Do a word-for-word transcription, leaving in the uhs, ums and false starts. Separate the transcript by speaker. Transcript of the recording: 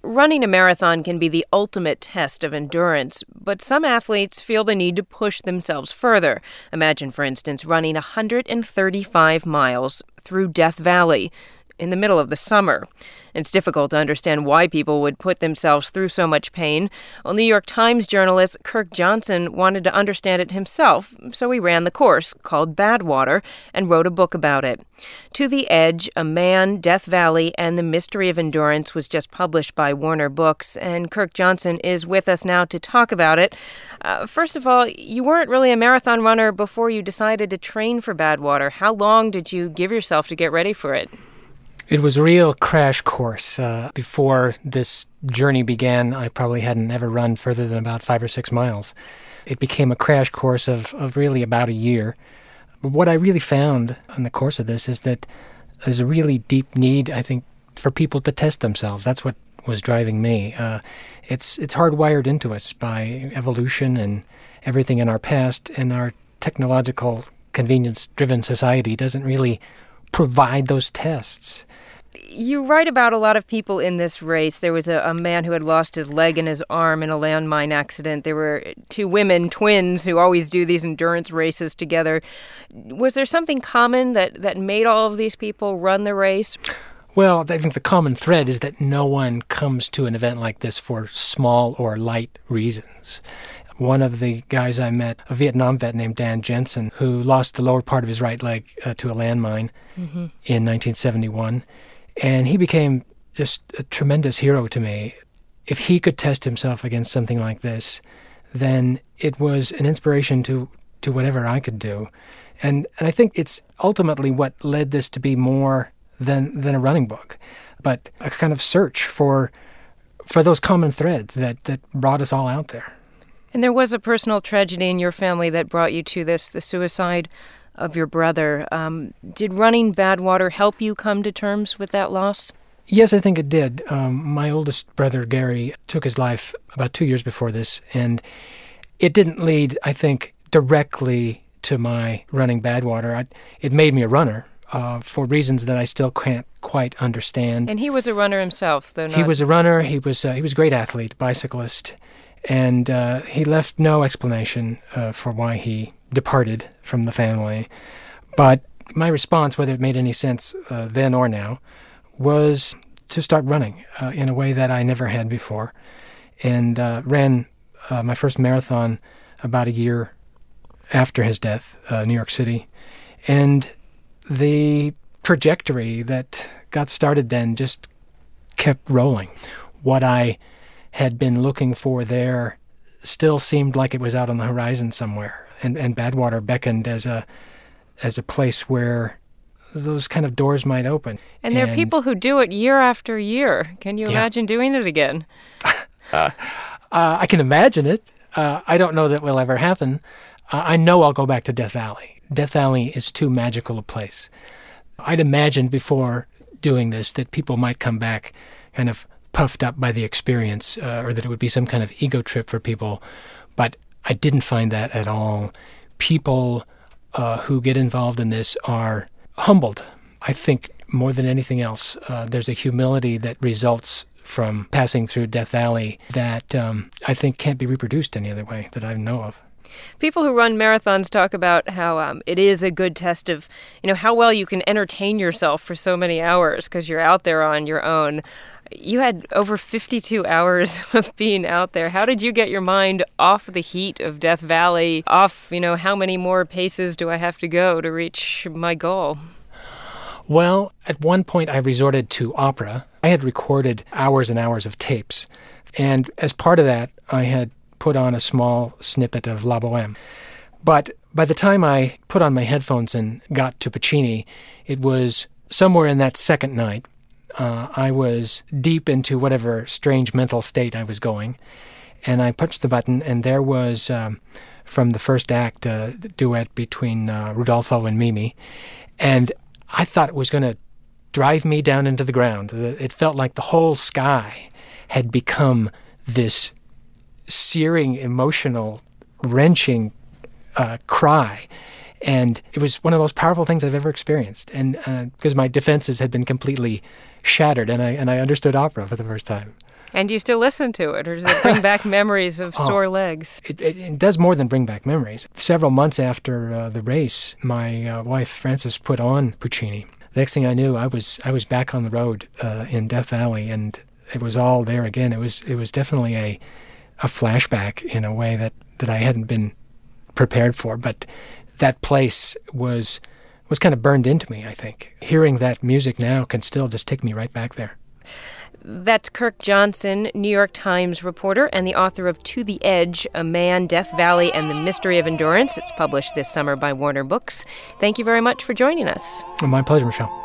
Speaker 1: Running a marathon can be the ultimate test of endurance, but some athletes feel the need to push themselves further. Imagine, for instance, running one hundred thirty-five miles through Death Valley in the middle of the summer. It's difficult to understand why people would put themselves through so much pain. Well, New York Times journalist Kirk Johnson wanted to understand it himself, so he ran the course, called Badwater, and wrote a book about it. To the Edge, A Man, Death Valley, and the Mystery of Endurance was just published by Warner Books, and Kirk Johnson is with us now to talk about it. Uh, first of all, you weren't really a marathon runner before you decided to train for Badwater. How long did you give yourself to get ready for it?
Speaker 2: It was a real crash course. Uh, before this journey began, I probably hadn't ever run further than about five or six miles. It became a crash course of, of really about a year. But what I really found in the course of this is that there's a really deep need, I think, for people to test themselves. That's what was driving me. Uh, it's it's hardwired into us by evolution and everything in our past, and our technological, convenience-driven society doesn't really provide those tests.
Speaker 1: You write about a lot of people in this race. There was a, a man who had lost his leg and his arm in a landmine accident. There were two women, twins, who always do these endurance races together. Was there something common that, that made all of these people run the race?
Speaker 2: Well, I think the common thread is that no one comes to an event like this for small or light reasons. One of the guys I met, a Vietnam vet named Dan Jensen, who lost the lower part of his right leg uh, to a landmine mm-hmm. in nineteen seventy-one. And he became just a tremendous hero to me. If he could test himself against something like this, then it was an inspiration to, to whatever I could do. And and I think it's ultimately what led this to be more than than a running book, but a kind of search for for those common threads that, that brought us all out there.
Speaker 1: And there was a personal tragedy in your family that brought you to this, the suicide of your brother. Um, did running Badwater help you come to terms with that loss?
Speaker 2: Yes, I think it did. Um, my oldest brother, Gary, took his life about two years before this, and it didn't lead, I think, directly to my running Badwater. I, it made me a runner uh, for reasons that I still can't quite understand.
Speaker 1: And he was a runner himself, though not...
Speaker 2: He was a runner. He was, uh, he was a great athlete, bicyclist. And uh, he left no explanation uh, for why he departed from the family. But my response, whether it made any sense uh, then or now, was to start running uh, in a way that I never had before. And uh, ran uh, my first marathon about a year after his death, uh, New York City. And the trajectory that got started then just kept rolling. What I had been looking for there still seemed like it was out on the horizon somewhere, and and Badwater beckoned as a as a place where those kind of doors might open.
Speaker 1: And there and, are people who do it year after year. Can you
Speaker 2: yeah.
Speaker 1: imagine doing it again?
Speaker 2: uh, uh, I can imagine it. Uh, I don't know that it will ever happen. Uh, I know I'll go back to Death Valley. Death Valley is too magical a place. I'd imagined before doing this that people might come back kind of puffed up by the experience, uh, or that it would be some kind of ego trip for people. But I didn't find that at all. People uh, who get involved in this are humbled. I think more than anything else, uh, there's a humility that results from passing through Death Valley that um, I think can't be reproduced any other way that I know of.
Speaker 1: People who run marathons talk about how um, it is a good test of, you know, how well you can entertain yourself for so many hours because you're out there on your own. You had over fifty-two hours of being out there. How did you get your mind off the heat of Death Valley, off, you know, how many more paces do I have to go to reach my goal?
Speaker 2: Well, at one point I resorted to opera. I had recorded hours and hours of tapes. And as part of that, I had put on a small snippet of La Boheme. But by the time I put on my headphones and got to Puccini, it was somewhere in that second night. Uh, I was deep into whatever strange mental state I was going, and I punched the button, and there was, um, from the first act, a duet between uh, Rudolfo and Mimi, and I thought it was going to drive me down into the ground. It felt like the whole sky had become this searing, emotional, wrenching uh, cry. And it was one of the most powerful things I've ever experienced. And uh, because my defenses had been completely shattered, and I and I understood opera for the first time.
Speaker 1: And do you still listen to it, or does it bring back memories of
Speaker 2: oh,
Speaker 1: sore legs?
Speaker 2: It, it, it does more than bring back memories. Several months after uh, the race, my uh, wife, Frances, put on Puccini. The next thing I knew, I was I was back on the road uh, in Death Valley, and it was all there again. It was it was definitely a a flashback in a way that, that I hadn't been prepared for. But that place was was kind of burned into me, I think. Hearing that music now can still just take me right back there.
Speaker 1: That's Kirk Johnson, New York Times reporter and the author of To the Edge, A Man, Death Valley, and the Mystery of Endurance. It's published this summer by Warner Books. Thank you very much for joining us.
Speaker 2: My pleasure, Michelle.